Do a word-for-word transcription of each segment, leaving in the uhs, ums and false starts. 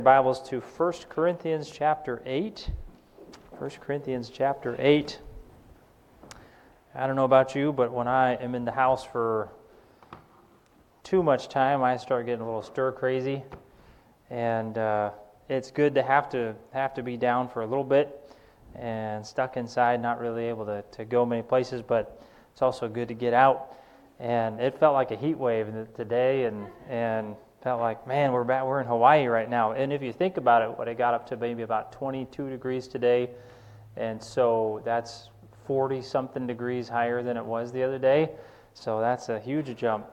Bibles to First Corinthians chapter eight. First Corinthians chapter eight. I don't know about you, but when I am in the house for too much time, I start getting a little stir crazy, and uh, it's good to have to have to be down for a little bit and stuck inside, not really able to, to go many places, but it's also good to get out. And it felt like a heat wave today, and and felt like, man, we're back, we're in Hawaii right now. And if you think about it, what it got up to maybe about twenty-two degrees today, and so that's forty-something degrees higher than it was the other day. So that's a huge jump.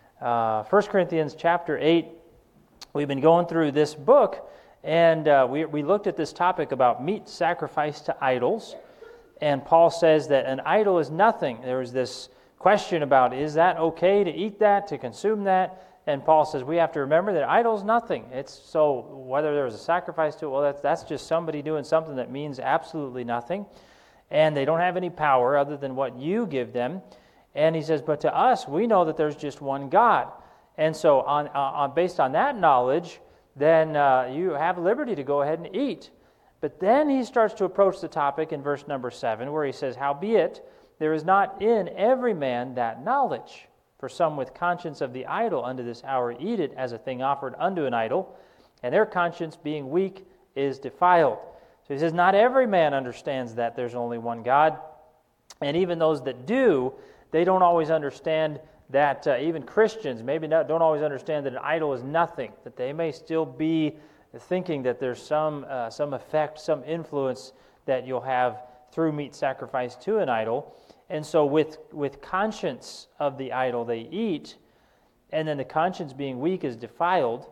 Uh, First Corinthians chapter eight, we've been going through this book, and uh, we, we looked at this topic about meat sacrificed to idols. And Paul says that an idol is nothing. There was this question about, is that okay to eat that, to consume that? And Paul says we have to remember that idol's nothing. It's so whether there was a sacrifice to it, well, that's, that's just somebody doing something that means absolutely nothing. And they don't have any power other than what you give them. And he says, but to us, we know that there's just one God. And so on, uh, on based on that knowledge, then uh, you have liberty to go ahead and eat. But then he starts to approach the topic in verse number seven, where he says, howbeit, there is not in every man that knowledge. For some with conscience of the idol unto this hour eat it as a thing offered unto an idol, and their conscience being weak is defiled. So he says, not every man understands that there's only one God. And even those that do, they don't always understand that, uh, even Christians maybe not, don't always understand that an idol is nothing, that they may still be thinking that there's some uh, some effect, some influence that you'll have through meat sacrifice to an idol. And so with, with conscience of the idol they eat, and then the conscience being weak is defiled,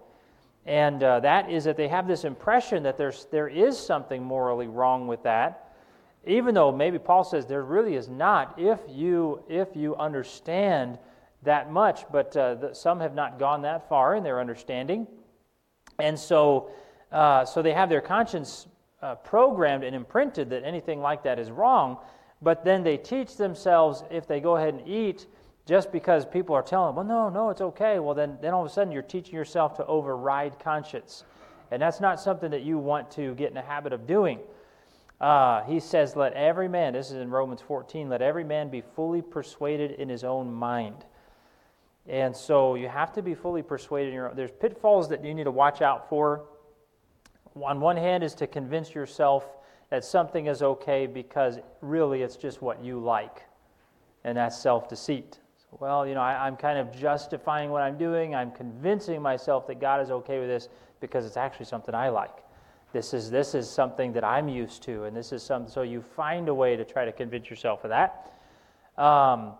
and uh, that is that they have this impression that there's there is something morally wrong with that, even though maybe Paul says there really is not if you if you understand that much, but uh, the, some have not gone that far in their understanding, and so uh, so they have their conscience uh, programmed and imprinted that anything like that is wrong. But then they teach themselves, if they go ahead and eat, just because people are telling them, well, no, no, it's okay. Well, then, then all of a sudden you're teaching yourself to override conscience. And that's not something that you want to get in a habit of doing. Uh, he says, let every man, this is in Romans fourteen, let every man be fully persuaded in his own mind. And so you have to be fully persuaded in your own. There's pitfalls that you need to watch out for. On one hand is to convince yourself that something is okay because really it's just what you like, and that's self-deceit. So, well, you know, I, I'm kind of justifying what I'm doing. I'm convincing myself that God is okay with this because it's actually something I like. This is this is something that I'm used to, and this is something. So you find a way to try to convince yourself of that. Um,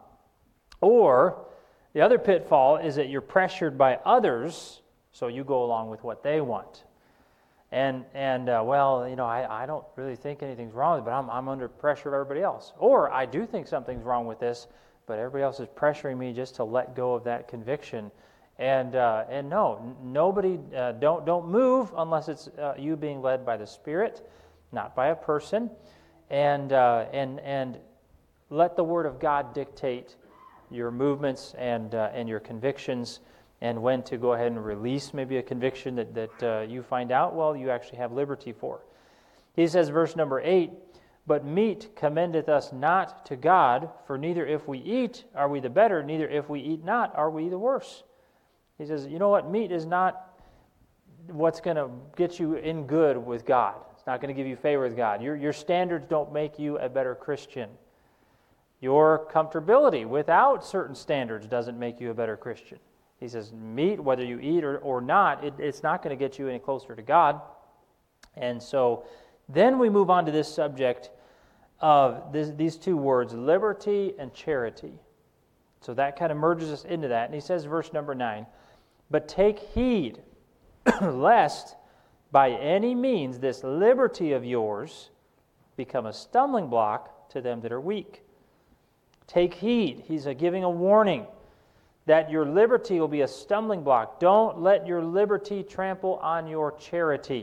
or the other pitfall is that you're pressured by others, so you go along with what they want. And, and uh, well, you know, I, I don't really think anything's wrong with it, but I'm, I'm under pressure of everybody else. Or I do think something's wrong with this, but everybody else is pressuring me just to let go of that conviction. And uh, and no, n- nobody, uh, don't don't move unless it's uh, you being led by the Spirit, not by a person. And uh, and and let the Word of God dictate your movements and uh, and your convictions, and when to go ahead and release maybe a conviction that, that uh, you find out, well, you actually have liberty for. He says, verse number eight, but meat commendeth us not to God, for neither if we eat are we the better, neither if we eat not are we the worse. He says, you know what, meat is not what's going to get you in good with God. It's not going to give you favor with God. Your, your standards don't make you a better Christian. Your comfortability without certain standards doesn't make you a better Christian. He says, meat, whether you eat or, or not, it, it's not going to get you any closer to God. And so then we move on to this subject of this, these two words, liberty and charity. So that kind of merges us into that. And he says, verse number nine, but take heed, lest by any means this liberty of yours become a stumbling block to them that are weak. Take heed. He's a, giving a warning that your liberty will be a stumbling block. Don't let your liberty trample on your charity.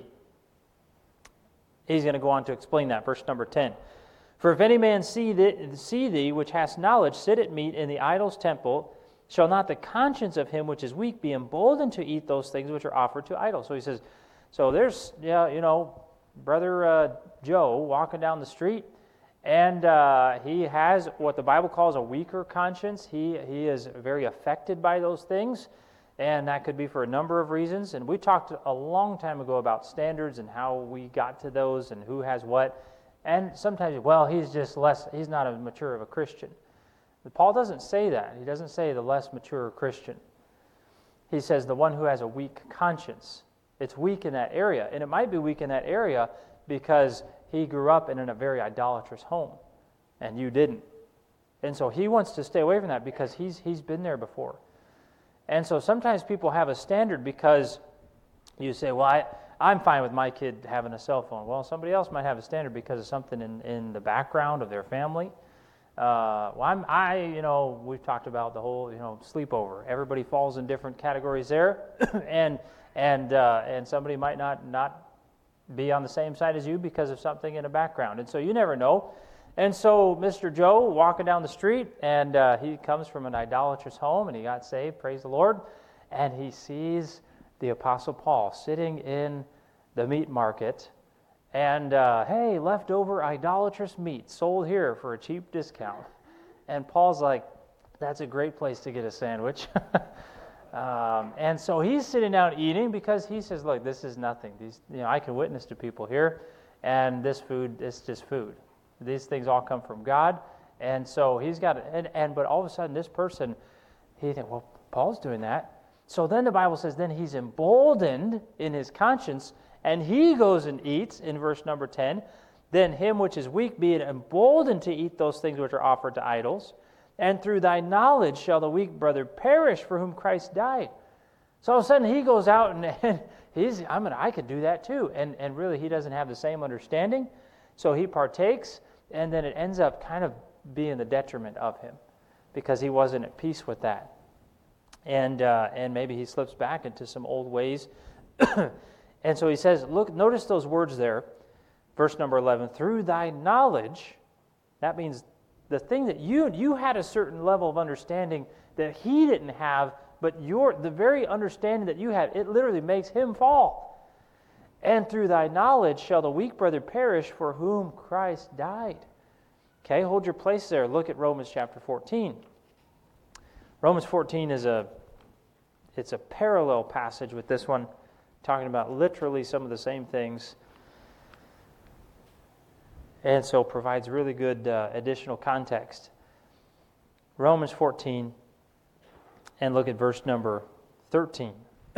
He's going to go on to explain that, verse number ten. For if any man see thee, see thee, which hast knowledge, sit at meat in the idol's temple, shall not the conscience of him which is weak be emboldened to eat those things which are offered to idols? So he says, So there's, yeah, you know, Brother uh, Joe walking down the street, and uh, he has what the Bible calls a weaker conscience. He he is very affected by those things, and that could be for a number of reasons. And we talked a long time ago about standards and how we got to those and who has what. And sometimes, well, he's just less, he's not as mature of a Christian. But Paul doesn't say that. He doesn't say the less mature Christian. He says the one who has a weak conscience. It's weak in that area. And it might be weak in that area because he grew up in a very idolatrous home, and you didn't. And so he wants to stay away from that because he's he's been there before. And so sometimes people have a standard because you say, well, I, I'm fine with my kid having a cell phone. Well, somebody else might have a standard because of something in, in the background of their family. Uh, well, I'm, I, you know, we've talked about the whole, you know, sleepover. Everybody falls in different categories there, and and uh, and somebody might not not be on the same side as you because of something in the background, and so you never know. And so Mister Joe walking down the street, and uh, he comes from an idolatrous home, and he got saved. Praise the Lord, and he sees the Apostle Paul sitting in the meat market. And, uh, hey, leftover idolatrous meat sold here for a cheap discount. And Paul's like, that's a great place to get a sandwich. um, and so he's sitting down eating because he says, look, this is nothing. These, you know, I can witness to people here, and this food is just food. These things all come from God. And so he's got, and, and but all of a sudden this person, he thinks, well, Paul's doing that. So then the Bible says, then he's emboldened in his conscience, and he goes and eats, in verse number ten, then him which is weak be it emboldened to eat those things which are offered to idols, and through thy knowledge shall the weak brother perish for whom Christ died. So all of a sudden he goes out and, and he's, I mean, I could do that too. And, and really he doesn't have the same understanding. So he partakes, and then it ends up kind of being the detriment of him because he wasn't at peace with that. And uh, and maybe he slips back into some old ways. And so he says, look, notice those words there, verse number eleven, through thy knowledge. That means the thing that you you had a certain level of understanding that he didn't have, but your the very understanding that you had, it literally makes him fall. And through thy knowledge shall the weak brother perish for whom Christ died. Okay, hold your place there. Look at Romans chapter fourteen. Romans fourteen is a it's a parallel passage with this one, talking about literally some of the same things, and so provides really good uh, additional context. Romans fourteen, and look at verse number thirteen.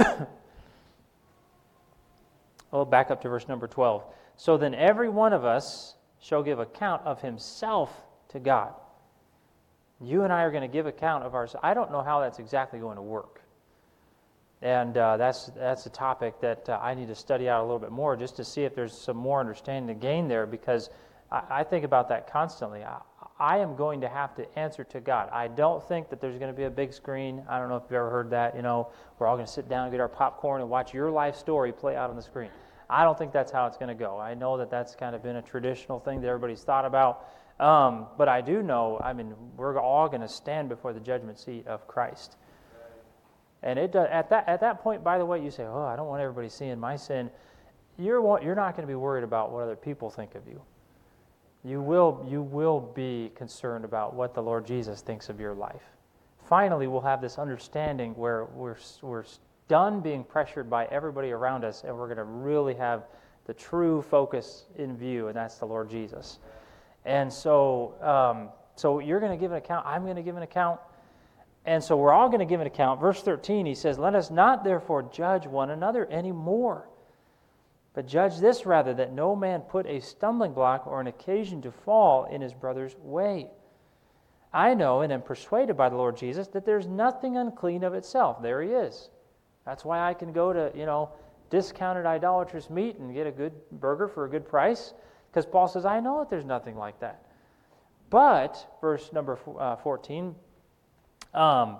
Oh, back up to verse number twelve. So then every one of us shall give account of himself to God. You and I are going to give account of ourselves. I don't know how that's exactly going to work. And uh, that's that's a topic that uh, I need to study out a little bit more just to see if there's some more understanding to gain there, because I, I think about that constantly. I, I am going to have to answer to God. I don't think that there's going to be a big screen. I don't know if you've ever heard that. You know, we're all going to sit down and get our popcorn and watch your life story play out on the screen. I don't think that's how it's going to go. I know that that's kind of been a traditional thing that everybody's thought about. Um, but I do know, I mean, we're all going to stand before the judgment seat of Christ. And it does, at that at that point, by the way, you say, oh, I don't want everybody seeing my sin. You're you're not going to be worried about what other people think of you. You will you will be concerned about what the Lord Jesus thinks of your life. Finally, we'll have this understanding where we're we're done being pressured by everybody around us, and we're going to really have the true focus in view, and that's the Lord Jesus. And so, um, so you're going to give an account. I'm going to give an account. And so we're all going to give an account. Verse thirteen, he says, let us not therefore judge one another anymore, but judge this rather, that no man put a stumbling block or an occasion to fall in his brother's way. I know and am persuaded by the Lord Jesus that there's nothing unclean of itself. There he is. That's why I can go to, you know, discounted idolatrous meat and get a good burger for a good price, because Paul says, I know that there's nothing like that. But, verse number uh, fourteen, Um,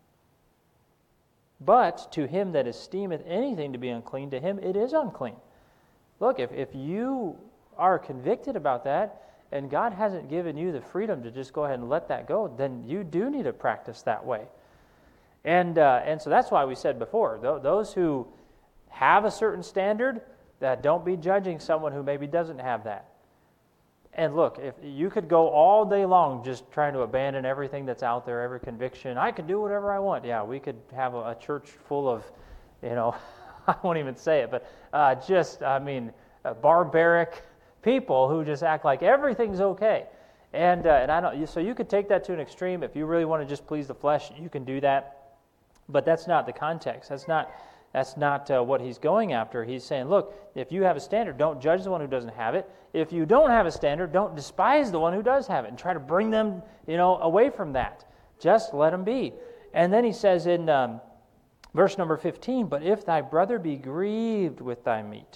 but to him that esteemeth anything to be unclean, to him it is unclean. Look, if, if you are convicted about that, and God hasn't given you the freedom to just go ahead and let that go, then you do need to practice that way. And uh, and so that's why we said before, th- those who have a certain standard, that don't be judging someone who maybe doesn't have that. And look, if you could go all day long just trying to abandon everything that's out there, every conviction, I can do whatever I want. Yeah, we could have a, a church full of, you know, I won't even say it, but uh, just, I mean, uh, barbaric people who just act like everything's okay. And uh, and I don't. So you could take that to an extreme. If you really want to just please the flesh, you can do that. But that's not the context. That's not that's not uh, what he's going after. He's saying, look, if you have a standard, don't judge the one who doesn't have it. If you don't have a standard, don't despise the one who does have it and try to bring them, you know, away from that. Just let them be. And then he says in um, verse number fifteen, but if thy brother be grieved with thy meat,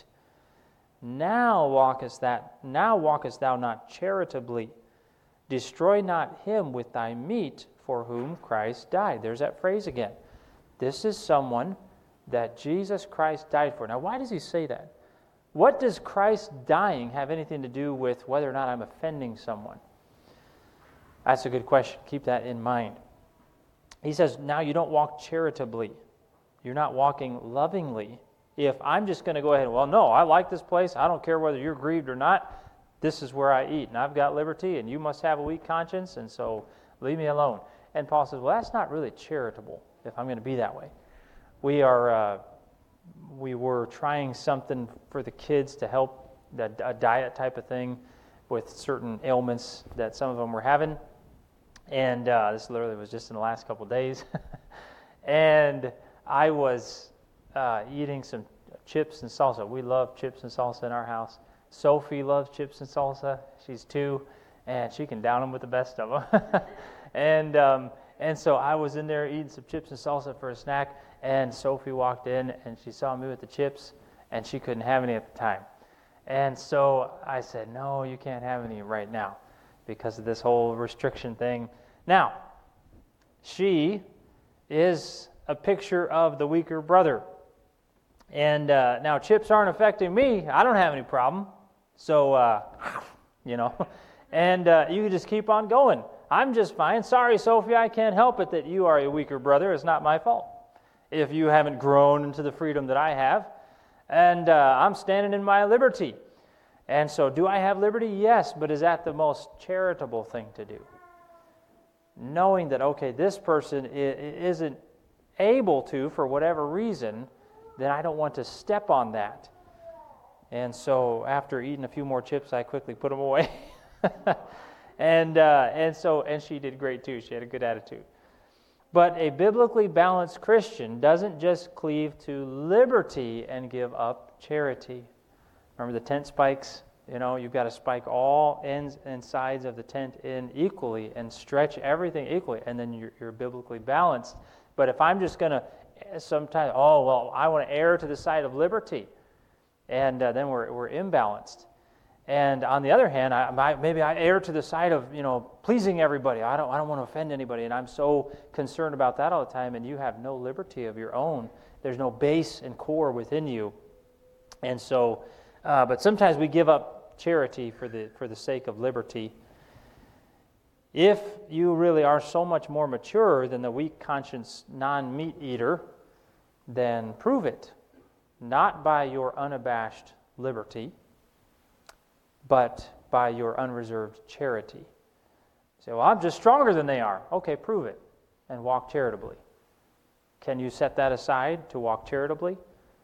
now walkest that now walkest thou not charitably. Destroy not him with thy meat for whom Christ died. There's that phrase again. This is someone that Jesus Christ died for. Now, why does he say that? What does Christ dying have anything to do with whether or not I'm offending someone? That's a good question. Keep that in mind. He says, now you don't walk charitably. You're not walking lovingly. If I'm just going to go ahead and, well, no, I like this place. I don't care whether you're grieved or not. This is where I eat, and I've got liberty, and you must have a weak conscience, and so leave me alone. And Paul says, well, that's not really charitable if I'm going to be that way. We are, uh, we were trying something for the kids to help, a diet type of thing with certain ailments that some of them were having. And uh, this literally was just in the last couple of days. And I was uh, eating some chips and salsa. We love chips and salsa in our house. Sophie loves chips and salsa. She's two, and she can down them with the best of them. and um, and so I was in there eating some chips and salsa for a snack, and Sophie walked in, and she saw me with the chips, and she couldn't have any at the time. And so I said, no, you can't have any right now because of this whole restriction thing. Now, she is a picture of the weaker brother. And uh, now chips aren't affecting me. I don't have any problem. So, uh, you know, and uh, you just keep on going. I'm just fine. Sorry, Sophie, I can't help it that you are a weaker brother. It's not my fault if you haven't grown into the freedom that I have. And uh, I'm standing in my liberty. And so do I have liberty? Yes, but is that the most charitable thing to do? Knowing that, okay, this person isn't able to, for whatever reason, then I don't want to step on that. And so after eating a few more chips, I quickly put them away. and uh, and so and she did great too. She had a good attitude. But a biblically balanced Christian doesn't just cleave to liberty and give up charity. Remember the tent spikes? You know, you've got to spike all ends and sides of the tent in equally and stretch everything equally, and then you're, you're biblically balanced. But if I'm just going to sometimes, oh, well, I want to err to the side of liberty, and uh, then we're we're imbalanced. And on the other hand, I, I, maybe I err to the side of, you know, pleasing everybody. I don't I don't want to offend anybody, and I'm so concerned about that all the time, and you have no liberty of your own. There's no base and core within you. And so, uh, but sometimes we give up charity for the for the sake of liberty. If you really are so much more mature than the weak conscience non-meat eater, then prove it. Not by your unabashed liberty, but by your unreserved charity. You say, well, I'm just stronger than they are. Okay, prove it and walk charitably. Can you set that aside to walk charitably?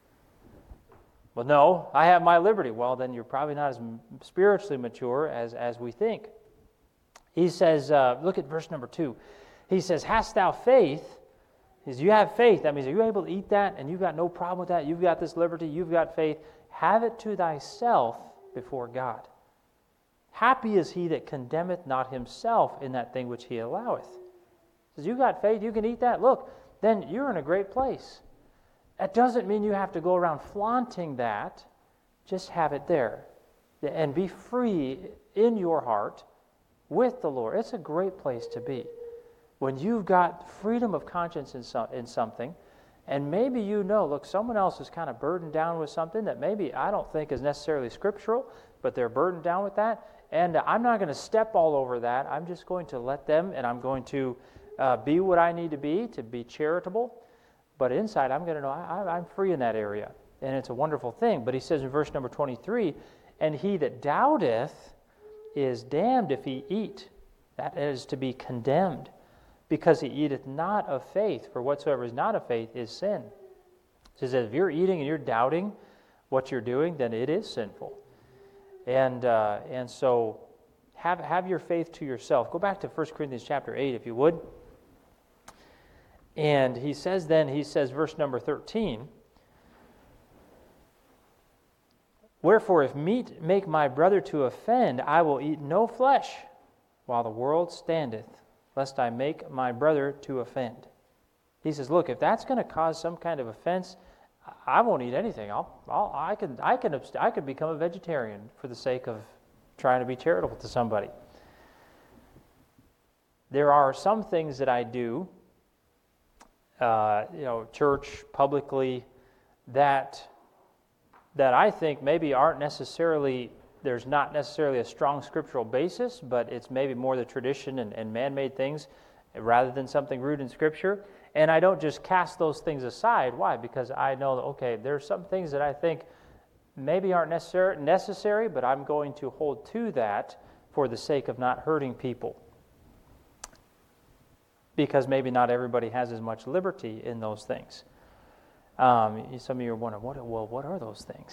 Well, no, I have my liberty. Well, then you're probably not as spiritually mature as, as we think. He says, uh, look at verse number two. He says, hast thou faith? He says, you have faith. That means, are you able to eat that? And you've got no problem with that. You've got this liberty. You've got faith. Have it to thyself before God. Happy is he that condemneth not himself in that thing which he alloweth. He says, you got faith. You can eat that. Look, then you're in a great place. That doesn't mean you have to go around flaunting that. Just have it there. And be free in your heart with the Lord. It's a great place to be. When you've got freedom of conscience in, some, in something, and maybe you know, look, someone else is kind of burdened down with something that maybe I don't think is necessarily scriptural, but they're burdened down with that, and I'm not going to step all over that. I'm just going to let them, and I'm going to uh, be what I need to be, to be charitable, but inside I'm going to know I, I'm free in that area. and it's a wonderful thing. But he says in verse number twenty-three, and he that doubteth is damned if he eat. That is to be condemned, because he eateth not of faith, for whatsoever is not of faith is sin. He says if you're eating and you're doubting what you're doing, then it is sinful. And uh, and so have have your faith to yourself. Go back to First Corinthians chapter eight, if you would. And he says then, he says, verse number thirteen, wherefore if meat make my brother to offend, I will eat no flesh while the world standeth, lest I make my brother to offend. He says, look, if that's going to cause some kind of offense, I won't eat anything. I'll, I'll, I can, I can, abst- I could become a vegetarian for the sake of trying to be charitable to somebody. There are some things that I do, uh, you know, church, publicly, that that I think maybe aren't necessarily, there's not necessarily a strong scriptural basis, but it's maybe more the tradition and, and man-made things rather than something rooted in Scripture. And I don't just cast those things aside. Why? Because I know that, okay, there's some things that I think maybe aren't necessary, necessary, but I'm going to hold to that for the sake of not hurting people. Because maybe not everybody has as much liberty in those things. Um, some of you are wondering, what, well, what are those things?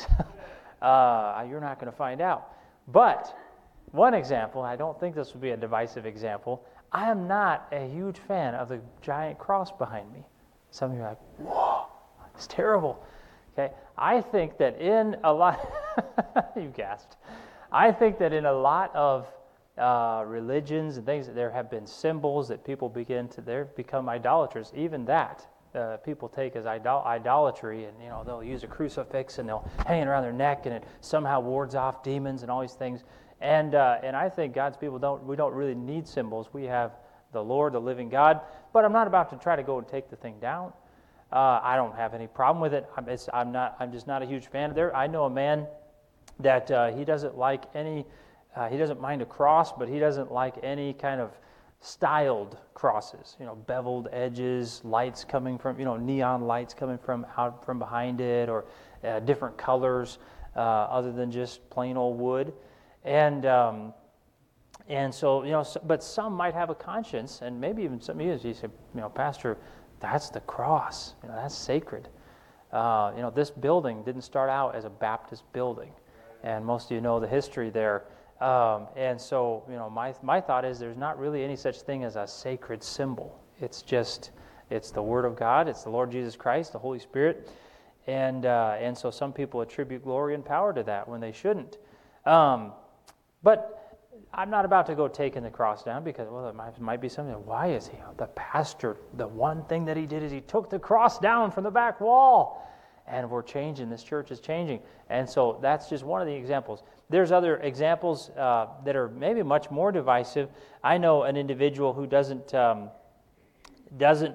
uh, you're not going to find out. But one example, I don't think this would be a divisive example, I am not a huge fan of the giant cross behind me. Some of you are like, whoa, it's terrible. Okay, I think that in a lot, you gasped. I think that in a lot of uh, religions and things, there have been symbols that people begin to, they become idolaters. Even that. Uh, people take as idol- idolatry, and you know they'll use a crucifix and they'll hang it around their neck, and it somehow wards off demons and all these things. And uh, and I think God's people don't we don't really need symbols. We have the Lord, the living God. But I'm not about to try to go and take the thing down. Uh, I don't have any problem with it. I'm, it's, I'm not. I'm just not a huge fan. There, I know a man that uh, he doesn't like any. Uh, he doesn't mind a cross, but he doesn't like any kind of styled crosses, you know, beveled edges, lights coming from, you know, neon lights coming from out from behind it, or uh, different colors uh, other than just plain old wood. And um, and so, you know, so, but some might have a conscience, and maybe even some of you, you say, you know, Pastor, that's the cross, you know, that's sacred. Uh, you know, this building didn't start out as a Baptist building, and most of you know the history there. Um, and so, you know, my my thought is there's not really any such thing as a sacred symbol. It's just, it's the Word of God, it's the Lord Jesus Christ, the Holy Spirit, and uh, and so some people attribute glory and power to that when they shouldn't. Um, but I'm not about to go taking the cross down because, well, it might, might be something. Why is he the pastor? The one thing that he did is he took the cross down from the back wall, and we're changing. This church is changing, and so that's just one of the examples. There's other examples uh, that are maybe much more divisive. I know an individual who doesn't um, doesn't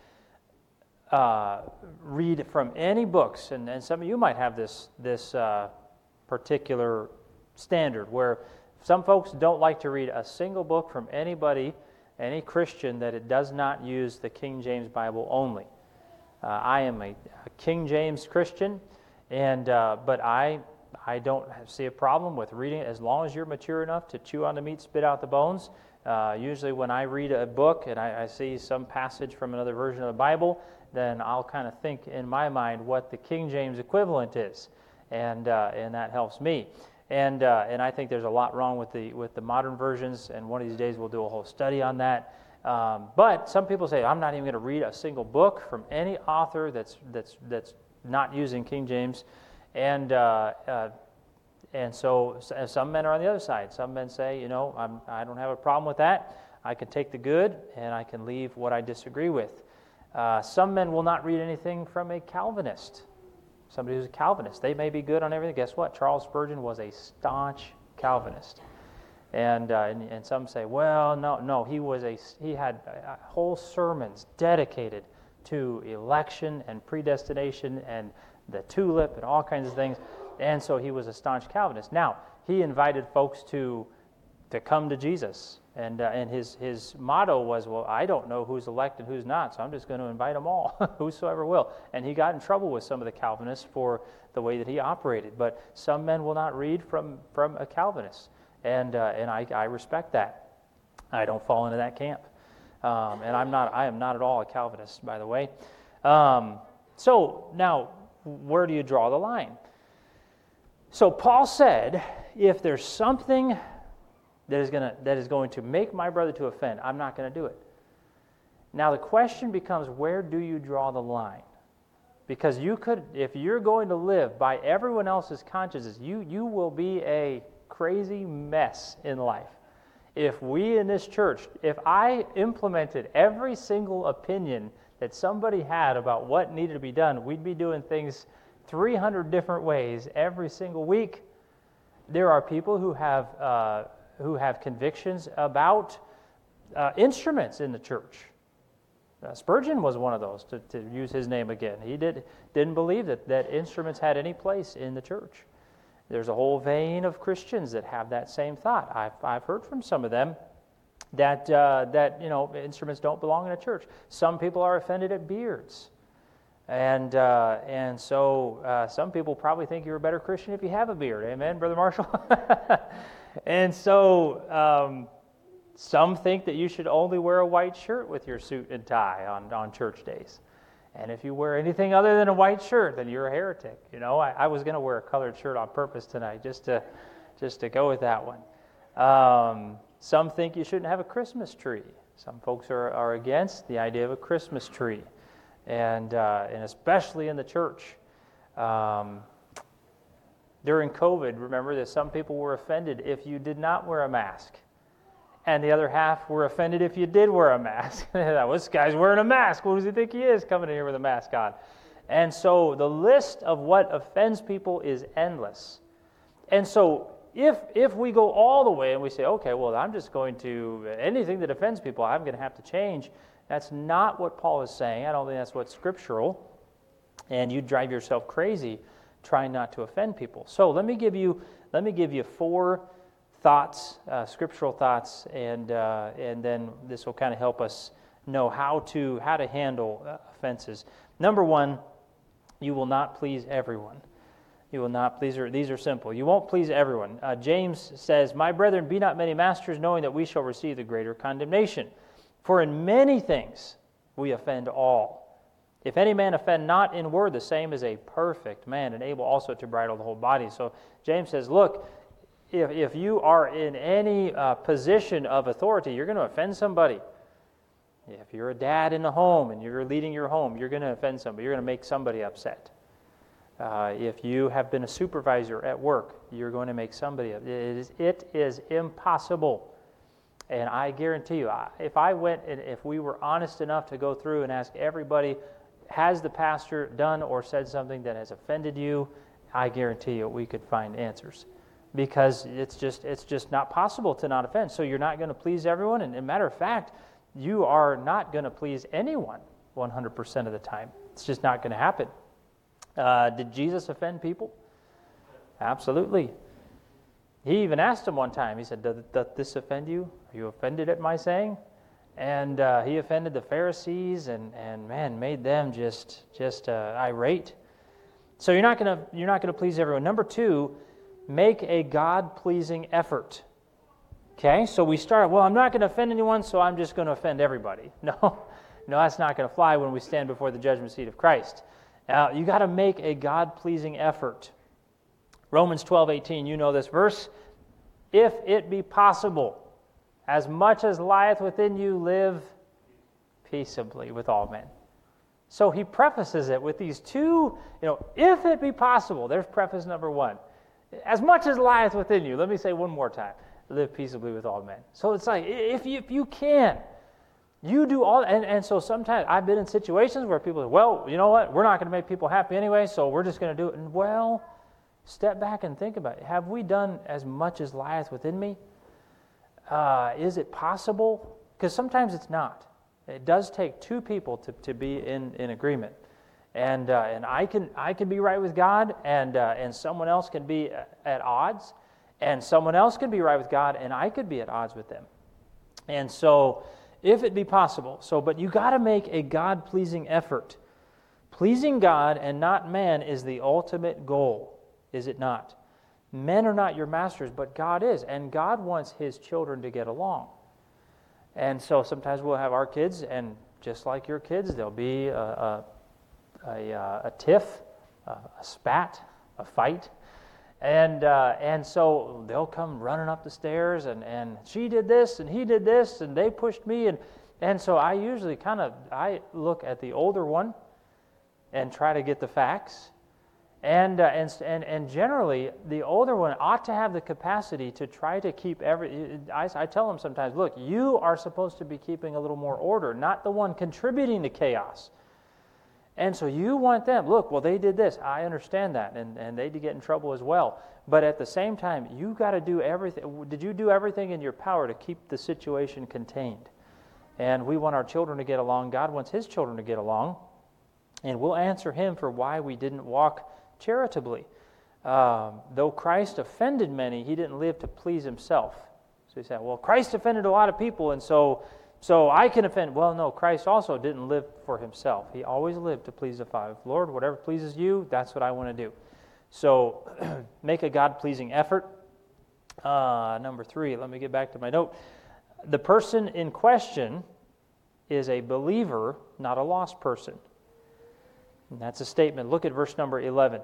uh, read from any books, and, and some of you might have this this uh, particular standard where some folks don't like to read a single book from anybody, any Christian, that it does not use the King James Bible only. Uh, I am a, a King James Christian, and uh, but I. I don't see a problem with reading it as long as you're mature enough to chew on the meat, spit out the bones. Uh, usually when I read a book and I, I see some passage from another version of the Bible, then I'll kind of think in my mind what the King James equivalent is, and uh, and that helps me. And uh, and I think there's a lot wrong with the with the modern versions, and one of these days we'll do a whole study on that. Um, but some people say, I'm not even going to read a single book from any author that's that's that's not using King James. And uh, uh, and so some men are on the other side. Some men say, you know, I'm, I don't have a problem with that. I can take the good and I can leave what I disagree with. Uh, some men will not read anything from a Calvinist. Somebody who's a Calvinist. They may be good on everything. Guess what? Charles Spurgeon was a staunch Calvinist. And uh, and, and some say, well, no, no, he was a he had uh, whole sermons dedicated to election and predestination and the tulip and all kinds of things, and so he was a staunch Calvinist. Now, he invited folks to to come to Jesus. And uh, and his his motto was, well, I don't know who's elect and who's not, so I'm just going to invite them all, whosoever will. And he got in trouble with some of the Calvinists for the way that he operated. But some men will not read from, from a Calvinist, and uh, and I, I respect that. I don't fall into that camp, um, and I'm not. I am not at all a Calvinist, by the way. Um, so now, where do you draw the line? So Paul said, if there's something that is going to that is going to make my brother to offend, I'm not going to do it. Now the question becomes, where do you draw the line? Because you could, if you're going to live by everyone else's consciences, you you will be a crazy mess in life. If we in this church, if I implemented every single opinion that somebody had about what needed to be done, we'd be doing things three hundred different ways every single week. There are people who have uh, who have convictions about uh, instruments in the church. Uh, Spurgeon was one of those, to, to use his name again. He did, didn't believe that, that instruments had any place in the church. There's a whole vein of Christians that have that same thought. I've, I've heard from some of them that, uh, that you know, instruments don't belong in a church. Some people are offended at beards. And uh, and so uh, some people probably think you're a better Christian if you have a beard. Amen, Brother Marshall? And so um, some think that you should only wear a white shirt with your suit and tie on, on church days. And if you wear anything other than a white shirt, then you're a heretic. You know, I, I was going to wear a colored shirt on purpose tonight just to just to go with that one. Um, some think you shouldn't have a Christmas tree. Some folks are, are against the idea of a Christmas tree. And uh, and especially in the church. Um, during COVID, remember that some people were offended if you did not wear a mask. And the other half were offended if you did wear a mask. Well, this guy's wearing a mask. What does he think he is coming in here with a mask on? And so the list of what offends people is endless. And so if if we go all the way and we say, okay, well, I'm just going to, anything that offends people, I'm going to have to change. That's not what Paul is saying. I don't think that's what's scriptural. And you drive yourself crazy trying not to offend people. So let me give you let me give you four thoughts, uh, scriptural thoughts, and uh, and then this will kind of help us know how to how to handle uh, offenses. Number one, you will not please everyone. You will not please. These are simple. You won't please everyone. Uh, James says, "My brethren, be not many masters, knowing that we shall receive the greater condemnation. For in many things we offend all. If any man offend not in word, the same is a perfect man, and able also to bridle the whole body." So James says, look, if, if you are in any uh, position of authority, you're going to offend somebody. If you're a dad in the home and you're leading your home, you're going to offend somebody. You're going to make somebody upset. Uh, if you have been a supervisor at work, you're going to make somebody upset. It is, it is impossible. And I guarantee you, if I went and if we were honest enough to go through and ask everybody, has the pastor done or said something that has offended you, I guarantee you we could find answers. Because it's just it's just not possible to not offend. So you're not going to please everyone. And as a matter of fact, you are not going to please anyone one hundred percent of the time. It's just not going to happen. Uh, did Jesus offend people? Absolutely. He even asked him one time, he said, does, does this offend you? Are you offended at my saying? And uh, he offended the Pharisees and, and man, made them just just uh, irate. So you're not gonna you're not gonna please everyone. Number two, make a God-pleasing effort. Okay, so we start, well, I'm not going to offend anyone, so I'm just going to offend everybody. No, no, that's not going to fly when we stand before the judgment seat of Christ. Now, you got to make a God-pleasing effort. Romans twelve eighteen, you know this verse. If it be possible, as much as lieth within you, live peaceably with all men. So he prefaces it with these two, you know, if it be possible, there's preface number one. As much as lieth within you, let me say one more time, live peaceably with all men. So it's like, if you, if you can, you do all, and, and so sometimes I've been in situations where people say, well, you know what, we're not going to make people happy anyway, so we're just going to do it. And well, step back and think about it. Have we done as much as lieth within me? Uh, is it possible? Because sometimes it's not. It does take two people to, to be in, in agreement. And uh, and I can I can be right with God, and uh, and someone else can be at odds. And someone else could be right with God, and I could be at odds with them. And so, if it be possible, so, but you got to make a God-pleasing effort. Pleasing God and not man is the ultimate goal, is it not? Men are not your masters, but God is, and God wants His children to get along. And so sometimes we'll have our kids, and just like your kids, there'll be a, a, a, a tiff, a, a spat, a fight. And uh, and so they'll come running up the stairs, and, and she did this, and he did this, and they pushed me. And, and so I usually kind of, I look at the older one and try to get the facts. And, uh, and and and generally, the older one ought to have the capacity to try to keep every... I, I tell them sometimes, look, you are supposed to be keeping a little more order, not the one contributing to chaos. And so you want them, look, well, they did this. I understand that, and, and they did get in trouble as well. But at the same time, you got to do everything. Did you do everything in your power to keep the situation contained? And we want our children to get along. God wants His children to get along. And we'll answer Him for why we didn't walk charitably. Um, though Christ offended many, He didn't live to please Himself. So He said, well, Christ offended a lot of people, and so so I can offend. Well, no, Christ also didn't live for Himself. He always lived to please the Father. Lord, whatever pleases you, that's what I want to do. So make a God-pleasing effort. Uh, number three, let me get back to my note. The person in question is a believer, not a lost person. And that's a statement. Look at verse number eleven.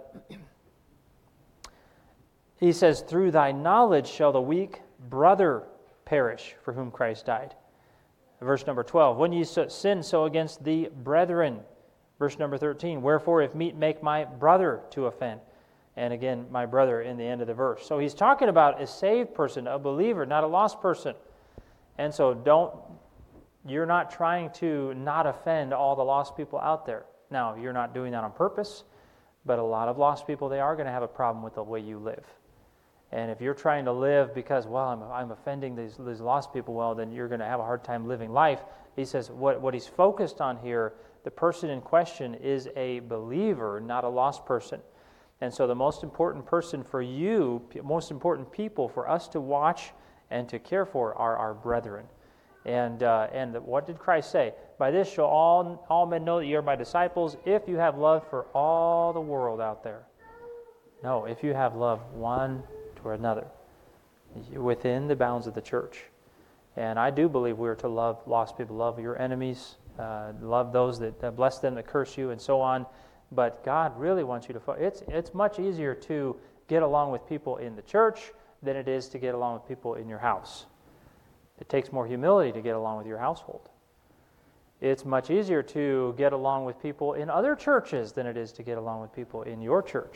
He says, through thy knowledge shall the weak brother perish for whom Christ died. Verse number twelve, when ye sin, so against the brethren. Verse number thirteen, wherefore if meat make my brother to offend. And again, my brother in the end of the verse. So he's talking about a saved person, a believer, not a lost person. And so don't, you're not trying to not offend all the lost people out there. Now, you're not doing that on purpose, but a lot of lost people, they are going to have a problem with the way you live. And if you're trying to live because, well, I'm, I'm offending these, these lost people, well, then you're going to have a hard time living life. He says what, what he's focused on here, the person in question is a believer, not a lost person. And so the most important person for you, most important people for us to watch and to care for are our brethren. And uh, and what did Christ say? By this shall all, all men know that you are my disciples, if you have love for all the world out there. No, if you have love one or another within the bounds of the church. And I do believe we are to love lost people, love your enemies, uh, love those that uh, bless them that curse you, and so on. But God really wants you to fo- it's it's much easier to get along with people in the church than it is to get along with people in your house. It takes more humility to get along with your household. It's much easier to get along with people in other churches than it is to get along with people in your church.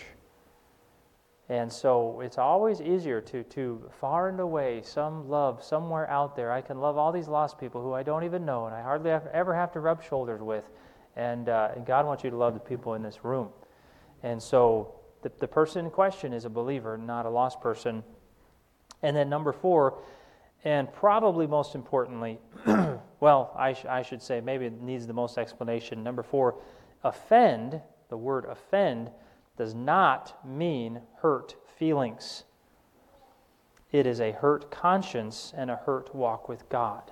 And so it's always easier to, to far and away, some love somewhere out there. I can love all these lost people who I don't even know and I hardly have, ever have to rub shoulders with. And, uh, and God wants you to love the people in this room. And so the, the person in question is a believer, not a lost person. And then number four, and probably most importantly, well, I, sh- I should say maybe it needs the most explanation. Number four, offend, the word offend, does not mean hurt feelings. It is a hurt conscience and a hurt walk with God.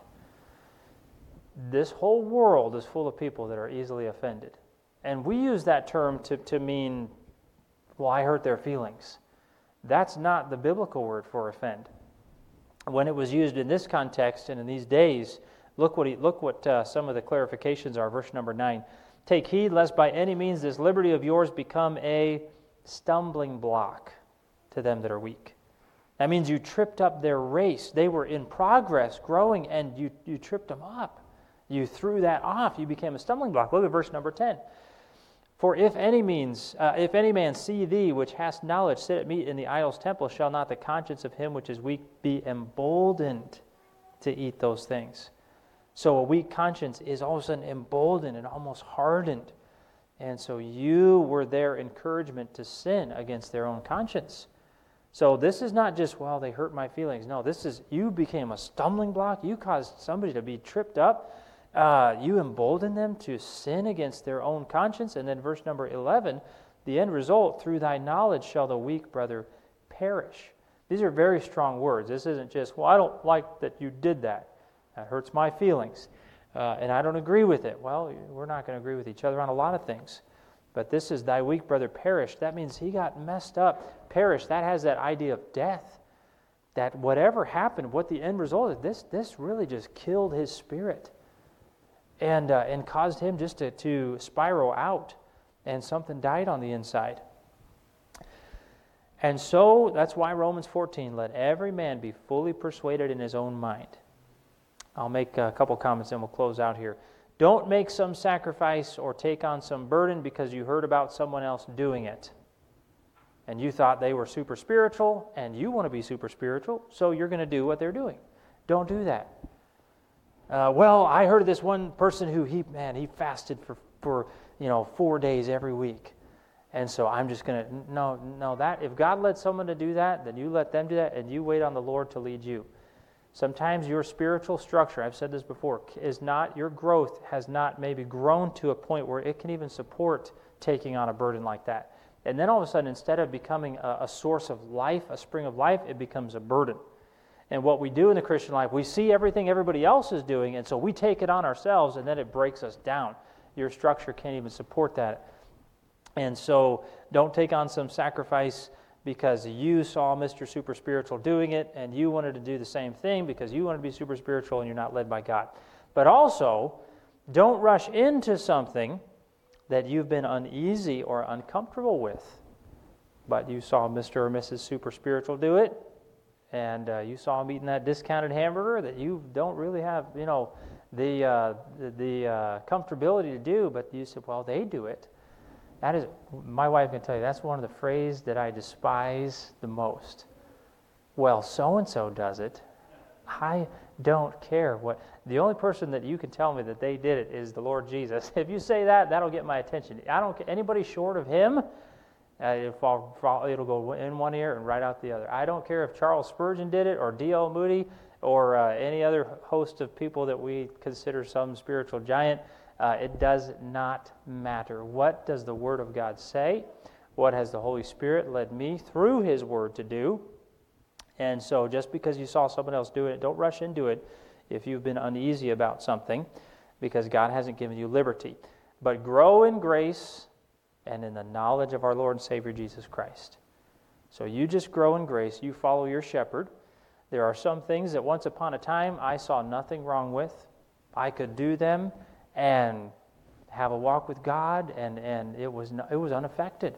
This whole world is full of people that are easily offended. And we use that term to, to mean, well, I hurt their feelings. That's not the biblical word for offend. When it was used in this context and in these days, look what he, look what uh, some of the clarifications are. Verse number nine. Take heed lest by any means this liberty of yours become a stumbling block to them that are weak. That means you tripped up their race. They were in progress, growing, and you, you tripped them up. You threw that off. You became a stumbling block. Look at verse number ten. For if any means, uh, if any man see thee, which hast knowledge, sit at meat in the idol's temple, shall not the conscience of him which is weak be emboldened to eat those things? So a weak conscience is all of a sudden emboldened and almost hardened. And so you were their encouragement to sin against their own conscience. So this is not just, well, they hurt my feelings. No, this is, you became a stumbling block. You caused somebody to be tripped up. Uh, you emboldened them to sin against their own conscience. And then verse number eleven, the end result, through thy knowledge shall the weak brother perish. These are very strong words. This isn't just, well, I don't like that you did that. That hurts my feelings. Uh, and I don't agree with it. Well, we're not going to agree with each other on a lot of things. But this is thy weak brother perished. That means he got messed up. Perished, that has that idea of death. That whatever happened, what the end result is, this, this really just killed his spirit. And, uh, and caused him just to, to spiral out. And something died on the inside. And so, that's why Romans fourteen, let every man be fully persuaded in his own mind. I'll make a couple comments and we'll close out here. Don't make some sacrifice or take on some burden because you heard about someone else doing it. And you thought they were super spiritual, and you want to be super spiritual, so you're going to do what they're doing. Don't do that. Uh, well, I heard of this one person who, he man, he fasted for, for you know, four days every week. And so I'm just going to, no, no, that, if God led someone to do that, then you let them do that, and you wait on the Lord to lead you. Sometimes your spiritual structure, I've said this before, is not, your growth has not maybe grown to a point where it can even support taking on a burden like that. And then all of a sudden, instead of becoming a, a source of life, a spring of life, it becomes a burden. And what we do in the Christian life, we see everything everybody else is doing, and so we take it on ourselves, and then it breaks us down. Your structure can't even support that. And so don't take on some sacrifice because you saw Mister Super Spiritual doing it, and you wanted to do the same thing because you want to be super spiritual and you're not led by God. But also, don't rush into something that you've been uneasy or uncomfortable with. But you saw Mister or Missus Super Spiritual do it, and uh, you saw him eating that discounted hamburger that you don't really have, you know, the uh, the, the uh, comfortability to do, but you said, well, they do it. That is, my wife can tell you, that's one of the phrases that I despise the most. Well, so-and-so does it. I don't care what. The only person that you can tell me that they did it is the Lord Jesus. If you say that, that'll get my attention. I don't care. Anybody short of him, uh, it'll, fall, fall, it'll go in one ear and right out the other. I don't care if Charles Spurgeon did it or D L Moody or uh, any other host of people that we consider some spiritual giant. Uh, it does not matter. What does the Word of God say? What has the Holy Spirit led me through His Word to do? And so just because you saw someone else do it, don't rush into it if you've been uneasy about something, because God hasn't given you liberty. But grow in grace and in the knowledge of our Lord and Savior Jesus Christ. So you just grow in grace. You follow your shepherd. There are some things that once upon a time I saw nothing wrong with. I could do them and have a walk with God, and, and it was no, it was unaffected.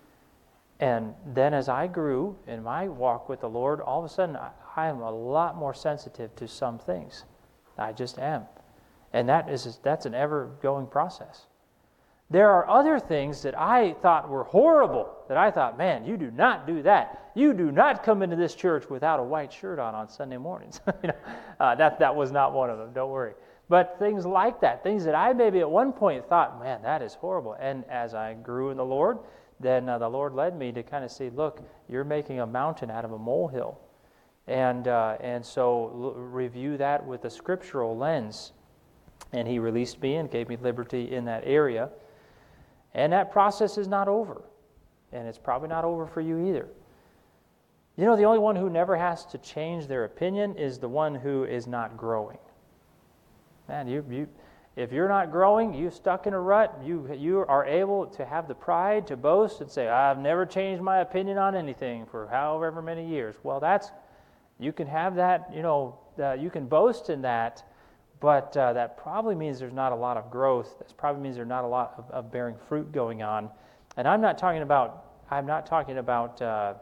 And then as I grew in my walk with the Lord, all of a sudden I, I am a lot more sensitive to some things. I just am. And that is that's an ever-going process. There are other things that I thought were horrible, that I thought, man, you do not do that. You do not come into this church without a white shirt on on Sunday mornings. you know, uh, that, that was not one of them, don't worry. But things like that, things that I maybe at one point thought, man, that is horrible. And as I grew in the Lord, then uh, the Lord led me to kind of see, look, you're making a mountain out of a molehill. And uh, and so l- review that with a scriptural lens. And He released me and gave me liberty in that area. And that process is not over. And it's probably not over for you either. You know, the only one who never has to change their opinion is the one who is not growing. Man, you, you, if you're not growing, you're stuck in a rut, you, you are able to have the pride to boast and say, I've never changed my opinion on anything for however many years. Well, that's, you can have that, you know, uh, you can boast in that, but uh, that probably means there's not a lot of growth. That probably means there's not a lot of, of bearing fruit going on. And I'm not talking about, I'm not talking about uh,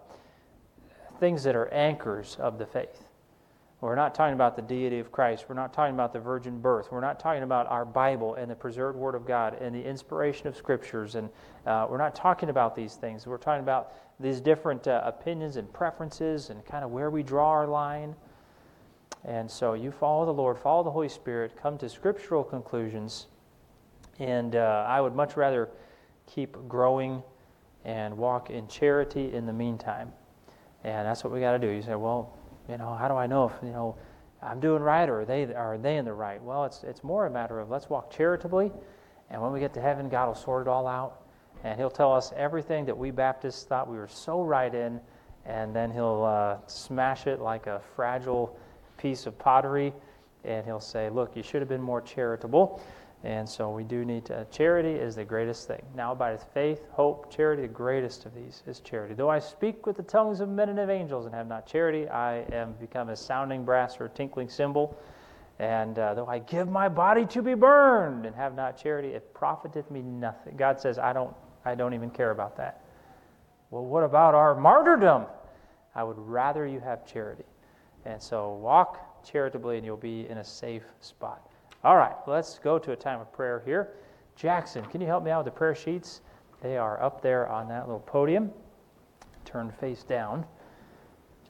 things that are anchors of the faith. We're not talking about the deity of Christ. We're not talking about the virgin birth. We're not talking about our Bible and the preserved Word of God and the inspiration of Scriptures. And uh, we're not talking about these things. We're talking about these different uh, opinions and preferences and kind of where we draw our line. And so you follow the Lord, follow the Holy Spirit, come to scriptural conclusions. And uh, I would much rather keep growing and walk in charity in the meantime. And that's what we got to do. You say, well, you know, how do I know if, you know, I'm doing right or are they, are they in the right? Well, it's it's more a matter of let's walk charitably, and when we get to heaven, God will sort it all out, and He'll tell us everything that we Baptists thought we were so right in, and then he'll uh, smash it like a fragile piece of pottery, and he'll say, look, you should have been more charitable. And so we do need to, charity is the greatest thing. Now abideth faith, hope, charity, the greatest of these is charity. Though I speak with the tongues of men and of angels and have not charity, I am become a sounding brass or a tinkling cymbal. And uh, though I give my body to be burned and have not charity, it profiteth me nothing. God says, I don't, I don't even care about that. Well, what about our martyrdom? I would rather you have charity. And so walk charitably and you'll be in a safe spot. All right, let's go to a time of prayer here. Jackson, can you help me out with the prayer sheets? They are up there on that little podium. Turn face down.